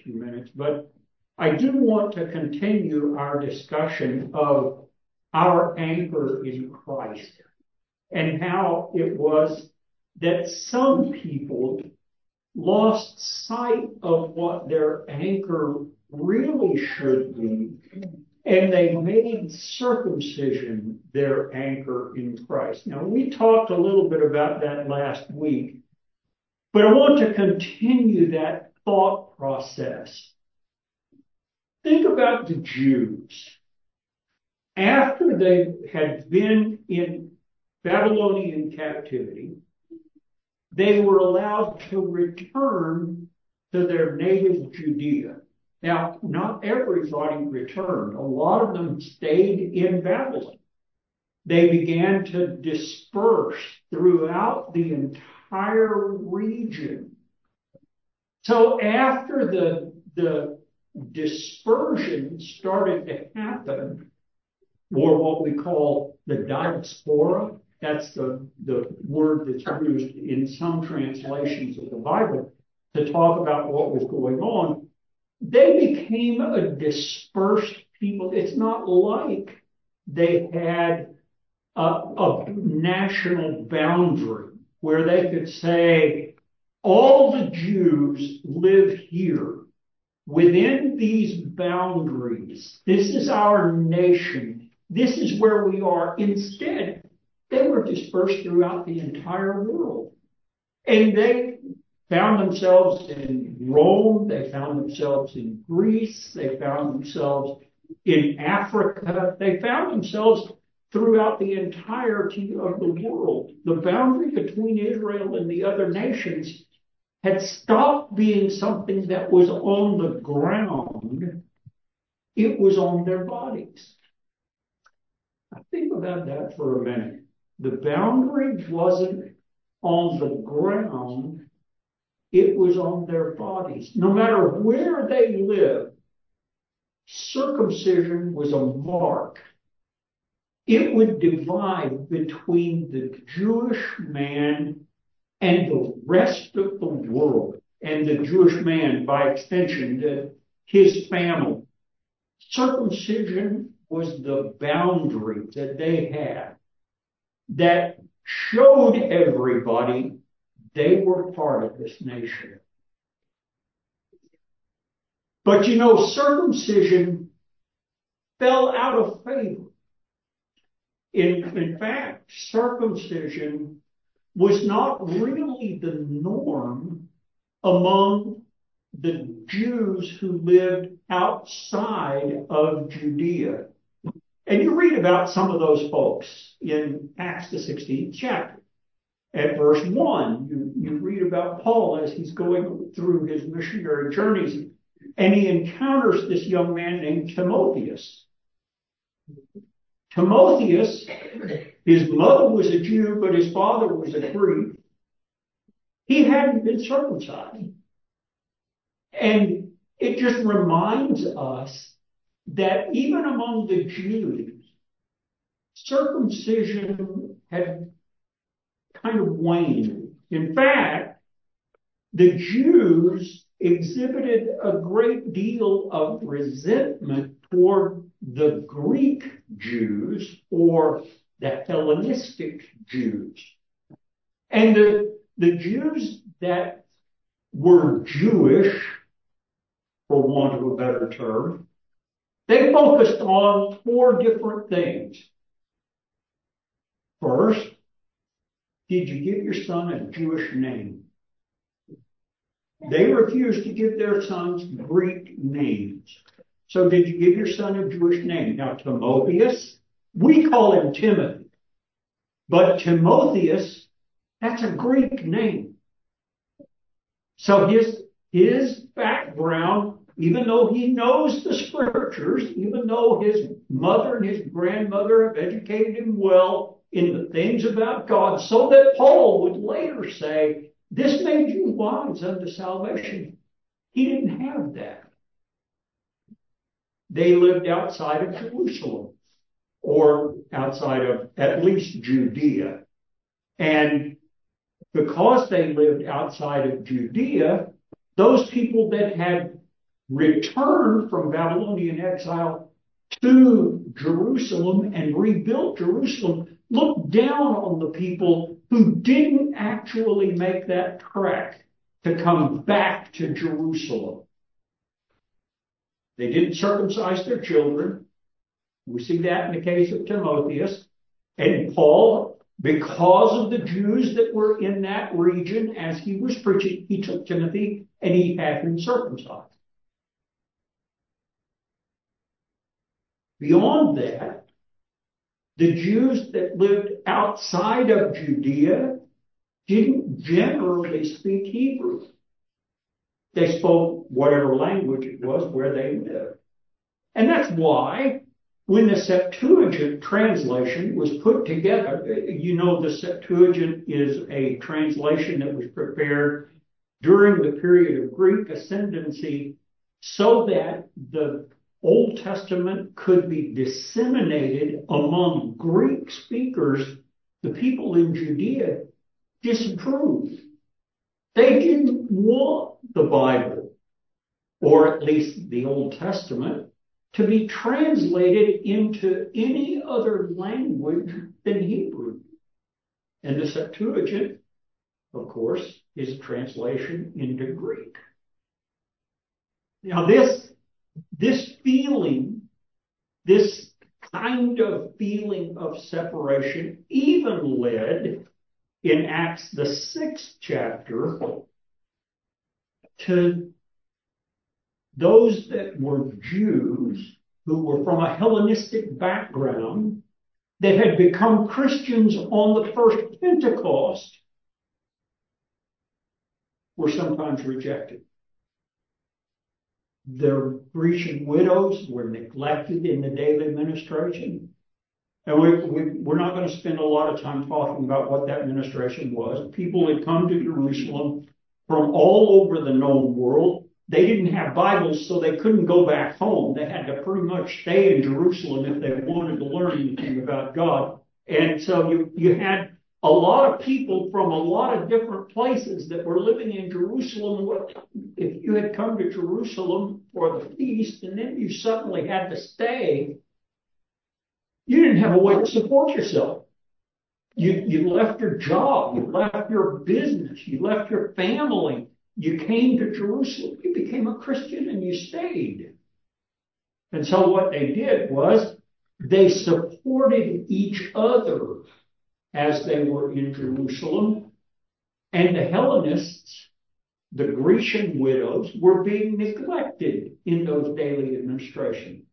few minutes, but I do want to continue our discussion of our anchor in Christ and how it was that some people lost sight of what their anchor really should be, and they made circumcision their anchor in Christ. Now, we talked a little bit about that last week, but I want to continue that thought process. Think about the Jews. After they had been in Babylonian captivity, they were allowed to return to their native Judea. Now, not everybody returned. A lot of them stayed in Babylon. They began to disperse throughout the entire region. So after the dispersion started to happen, or what we call the diaspora, that's the word that's used in some translations of the Bible to talk about what was going on, they became a dispersed people. It's not like they had a national boundary where they could say, all the Jews live here within these boundaries. This is our nation. This is where we are. Instead, they were dispersed throughout the entire world. And they found themselves in Rome. They found themselves in Greece. They found themselves in Africa. They found themselves throughout the entirety of the world. The boundary between Israel and the other nations had stopped being something that was on the ground. It was on their bodies. Now, think about that for a minute. The boundary wasn't on the ground. It was on their bodies. No matter where they lived, circumcision was a mark. It would divide between the Jewish man and the rest of the world, and the Jewish man, by extension, his family. Circumcision was the boundary that they had that showed everybody they were part of this nation. But you know, circumcision fell out of favor. In fact, circumcision was not really the norm among the Jews who lived outside of Judea. And you read about some of those folks in Acts the 16th chapter. At verse 1, you read about Paul as he's going through his missionary journeys, and he encounters this young man named Timotheus. Timotheus, his mother was a Jew, but his father was a Greek. He hadn't been circumcised. And it just reminds us that even among the Jews, circumcision had kind of waned. In fact, the Jews exhibited a great deal of resentment toward the Greek Jews or the Hellenistic Jews. And the Jews that were Jewish, for want of a better term, they focused on 4 different things. First, did you give your son a Jewish name? They refused to give their sons Greek names. So did you give your son a Jewish name? Now, Timotheus, we call him Timothy. But Timotheus, that's a Greek name. So his background, even though he knows the scriptures, even though his mother and his grandmother have educated him well in the things about God, so that Paul would later say, this made you wise unto salvation. He didn't have that. They lived outside of Jerusalem, or outside of at least Judea. And because they lived outside of Judea, those people that had returned from Babylonian exile to Jerusalem and rebuilt Jerusalem, looked down on the people who didn't actually make that trek to come back to Jerusalem. They didn't circumcise their children. We see that in the case of Timotheus. And Paul, because of the Jews that were in that region as he was preaching, he took Timothy and he had him circumcised. Beyond that, the Jews that lived outside of Judea didn't generally speak Hebrew. They spoke whatever language it was where they lived. And that's why when the Septuagint translation was put together, you know the Septuagint is a translation that was prepared during the period of Greek ascendancy so that the Old Testament could be disseminated among Greek speakers. The people in Judea disapproved. They didn't want the Bible, or at least the Old Testament, to be translated into any other language than Hebrew. And the Septuagint, of course, is a translation into Greek. Now, this feeling, this kind of feeling of separation even led in Acts, the 6th chapter, to those that were Jews who were from a Hellenistic background that had become Christians on the first Pentecost were sometimes rejected. The Grecian widows were neglected in the daily ministration. And we're not going to spend a lot of time talking about what that ministration was. People had come to Jerusalem from all over the known world. They didn't have Bibles, so they couldn't go back home. They had to pretty much stay in Jerusalem if they wanted to learn anything about God. And so you had a lot of people from a lot of different places that were living in Jerusalem. If you had come to Jerusalem for the feast and then you suddenly had to stay, you didn't have a way to support yourself. You left your job, you left your business, you left your family. You came to Jerusalem, you became a Christian, and you stayed. And so what they did was they supported each other as they were in Jerusalem. And the Hellenists, the Grecian widows, were being neglected in those daily administrations.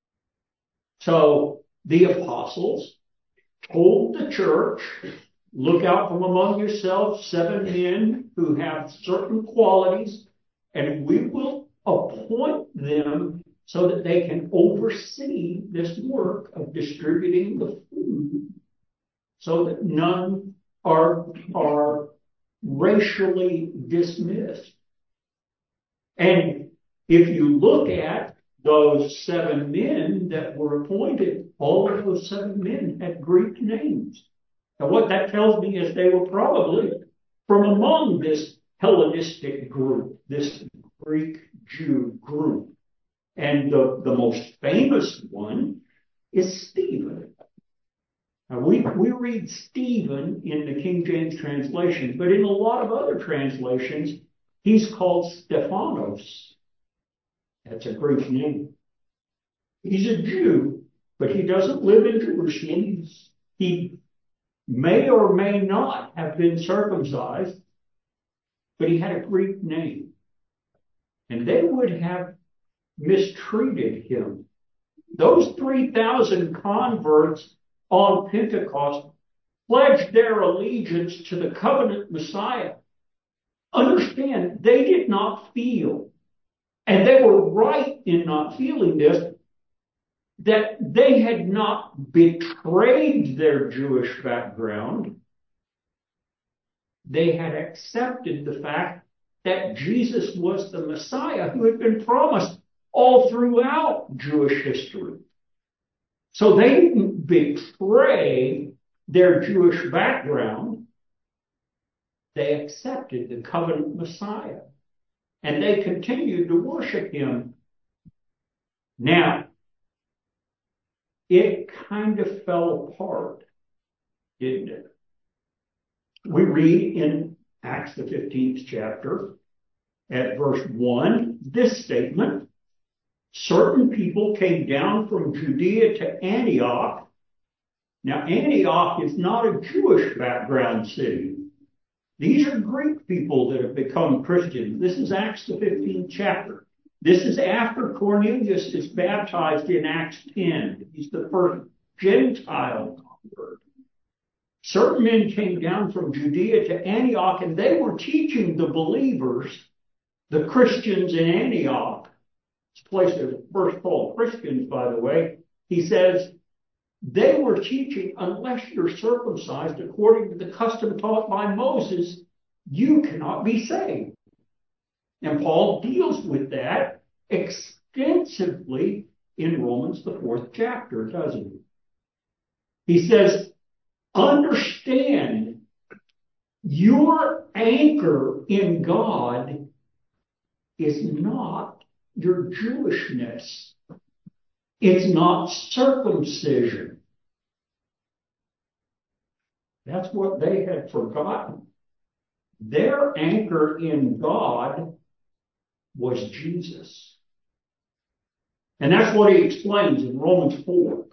So the apostles told the church, look out from among yourselves 7 men who have certain qualities, and we will appoint them so that they can oversee this work of distributing the food so that none are racially dismissed. And if you look at those 7 men that were appointed, all of those 7 men had Greek names. Now, what that tells me is they were probably from among this Hellenistic group, this Greek Jew group. And the most famous one is Stephen. Now, we read Stephen in the King James translation, but in a lot of other translations, he's called Stephanos. That's a Greek name. He's a Jew, but he doesn't live in Jerusalem. He may or may not have been circumcised, but he had a Greek name. And they would have mistreated him. Those 3,000 converts on Pentecost pledged their allegiance to the covenant Messiah. Understand, they did not feel, and they were right in not feeling this, that they had not betrayed their Jewish background. They had accepted the fact that Jesus was the Messiah who had been promised all throughout Jewish history. So they didn't betray their Jewish background. They accepted the covenant Messiah. and they continued to worship him. Now, it kind of fell apart, didn't it? We read in Acts the 15th chapter at verse 1, this statement: certain people came down from Judea to Antioch. Now, Antioch is not a Jewish background city. These are Greek people that have become Christians. This is Acts the 15th chapter. This is after Cornelius is baptized in Acts 10. He's the first Gentile convert. Certain men came down from Judea to Antioch, and they were teaching the believers, the Christians in Antioch. This place is first called Christians, by the way. He says, they were teaching, unless you're circumcised according to the custom taught by Moses, you cannot be saved. And Paul deals with that extensively in Romans, the 4th chapter, doesn't he? He says, understand your anchor in God is not your Jewishness. It's not circumcision. That's what they had forgotten. Their anchor in God was Jesus. And that's what he explains in Romans 4.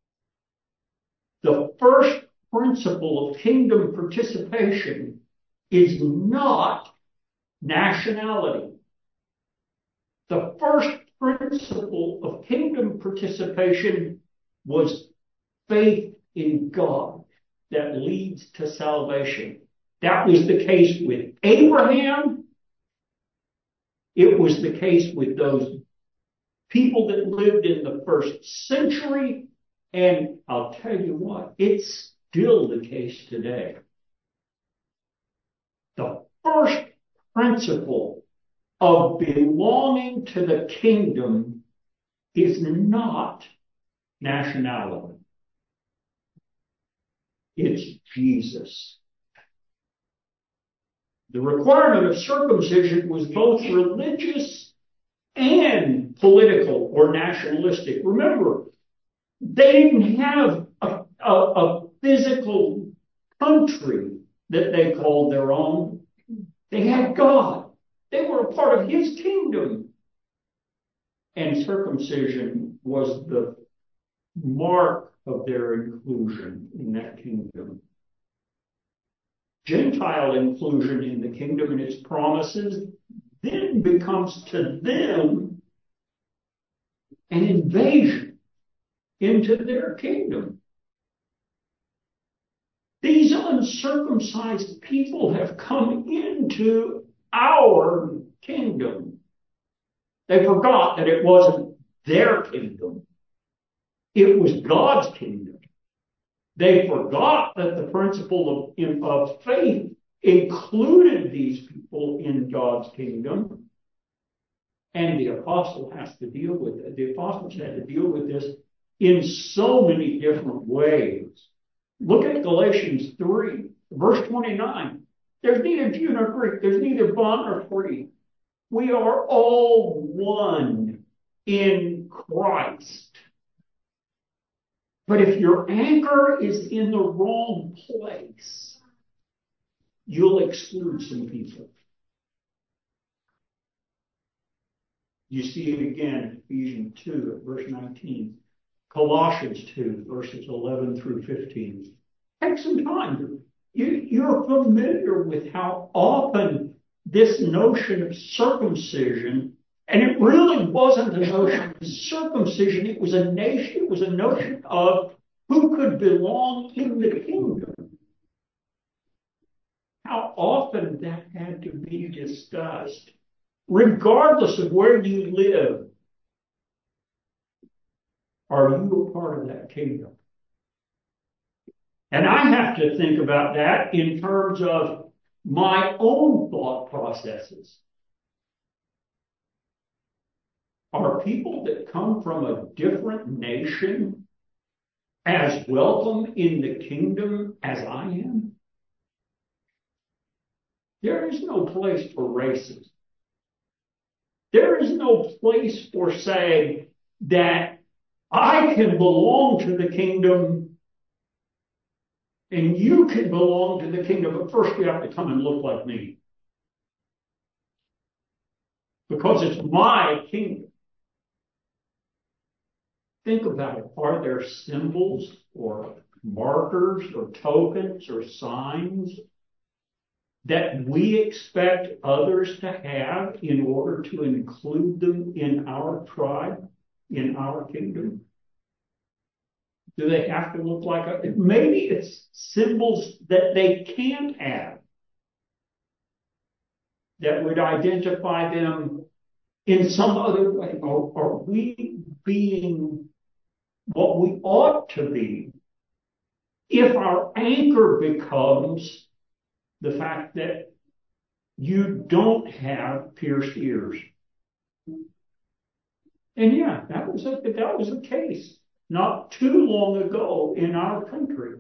The first principle of kingdom participation is not nationality. The first principle of kingdom participation was faith in God that leads to salvation. That was the case with Abraham. It was the case with those people that lived in the first century. And I'll tell you what, it's still the case today. The first principle of belonging to the kingdom is not nationality. It's Jesus. The requirement of circumcision was both religious and political or nationalistic. Remember, they didn't have a physical country that they called their own. They had God. They were a part of his kingdom. And circumcision was the mark of their inclusion in that kingdom. Gentile inclusion in the kingdom and its promises then becomes to them an invasion into their kingdom. These uncircumcised people have come into our kingdom. They forgot that it wasn't their kingdom. It was God's kingdom. They forgot that the principle of faith included these people in God's kingdom. And the apostle has to deal with it. The apostles had to deal with this in so many different ways. Look at Galatians 3, verse 29. There's neither Jew nor Greek. There's neither bond nor free. We are all one in Christ. But if your anchor is in the wrong place, you'll exclude some people. You see it again in Ephesians 2, verse 19. Colossians 2, verses 11 through 15. Take some time. You're familiar with how often this notion of circumcision, and it really wasn't a notion of circumcision, it was a notion of who could belong in the kingdom. How often that had to be discussed, regardless of where you live. Are you a part of that kingdom? And I have to think about that in terms of my own thought processes. Are people that come from a different nation as welcome in the kingdom as I am? There is no place for racism. There is no place for saying that I can belong to the kingdom and you can belong to the kingdom, but first you have to come and look like me. Because it's my kingdom. Think about it. Are there symbols or markers or tokens or signs that we expect others to have in order to include them in our tribe, in our kingdom? Do they have to look like a, maybe it's symbols that they can't have that would identify them in some other way? Are we being what we ought to be if our anchor becomes the fact that you don't have pierced ears? And yeah, that was a case not too long ago in our country.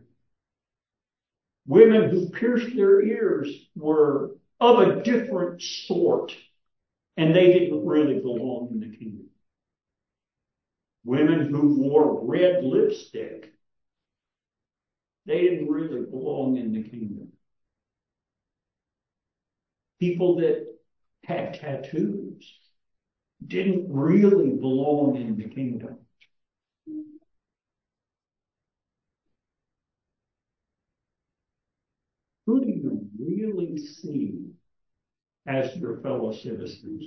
Women who pierced their ears were of a different sort, and they didn't really belong in the kingdom. Women who wore red lipstick, they didn't really belong in the kingdom. People that had tattoos didn't really belong in the kingdom. Who do you really see as your fellow citizens?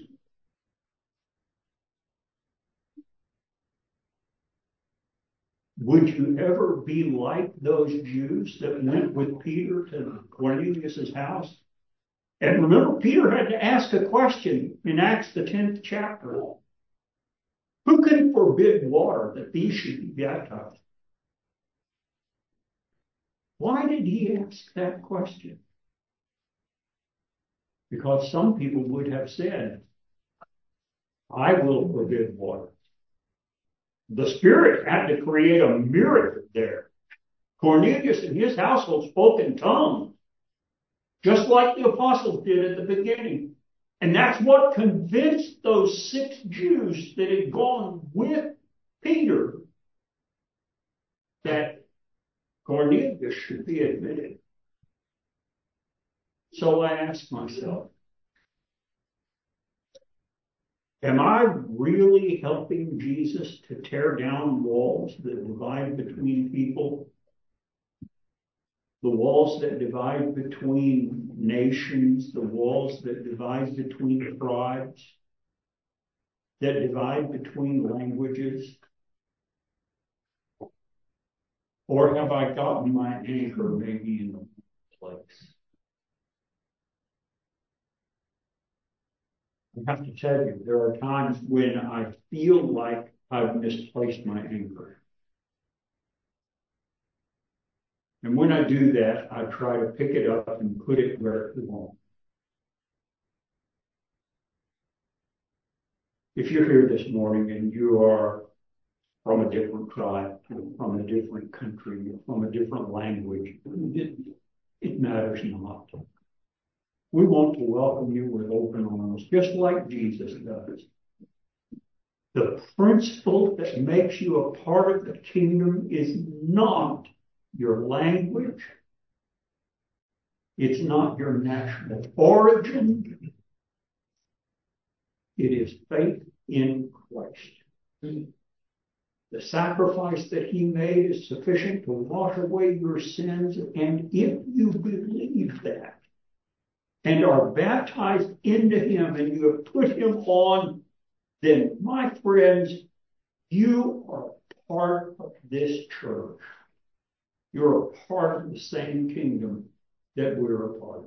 Would you ever be like those Jews that went with Peter to Cornelius' house? And remember, Peter had to ask a question in Acts, the 10th chapter. Who can forbid water that these should be baptized? Why did he ask that question? Because some people would have said, I will forbid water. The Spirit had to create a miracle there. Cornelius and his household spoke in tongues, just like the apostles did at the beginning. And that's what convinced those 6 Jews that had gone with Peter that Cornelius should be admitted. So I asked myself, am I really helping Jesus to tear down walls that divide between people? The walls that divide between nations, the walls that divide between tribes, that divide between languages? Or have I gotten my anchor maybe in the wrong place? I have to tell you, there are times when I feel like I've misplaced my anchor. And when I do that, I try to pick it up and put it where it belongs. If you're here this morning and you are from a different tribe, from a different country, from a different language, it matters not. We want to welcome you with open arms, just like Jesus does. The principle that makes you a part of the kingdom is not your language. It's not your national origin. It is faith in Christ. The sacrifice that he made is sufficient to wash away your sins. And if you believe that and are baptized into him and you have put him on, then, my friends, you are part of this church. You're a part of the same kingdom that we're a part of.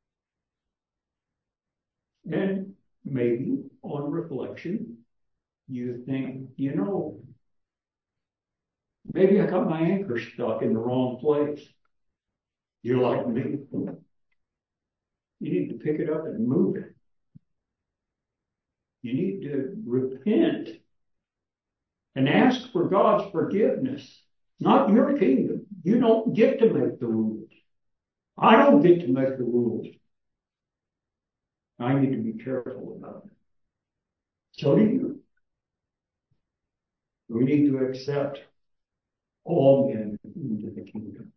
And maybe on reflection, you think, maybe I got my anchor stuck in the wrong place. You're like me. You need to pick it up and move it. You need to repent and ask for God's forgiveness, not your kingdom. You don't get to make the rules. I don't get to make the rules. I need to be careful about it. So do you. We need to accept all men into the kingdom.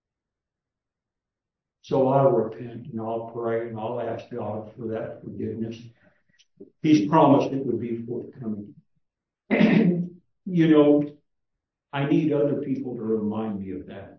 So I'll repent and I'll pray and I'll ask God for that forgiveness. He's promised it would be forthcoming. And, I need other people to remind me of that.